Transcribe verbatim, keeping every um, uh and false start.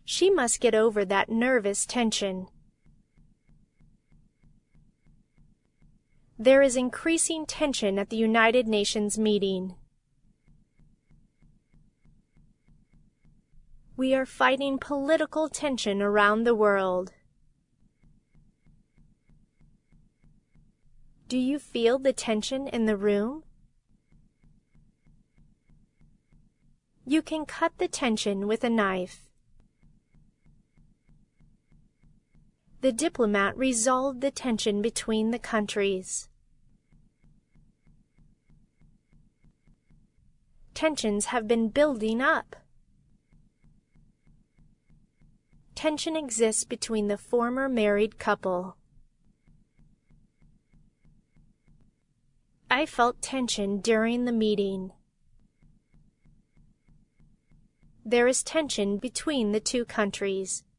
She must get over that nervous tension. There is increasing tension at the United Nations meeting. We are fighting political tension around the world. Do you feel the tension in the room? You can cut the tension with a knife. The diplomat resolved the tension between the countries. Tensions have been building up. Tension exists between the former married couple. I felt tension during the meeting. There is tension between the two countries.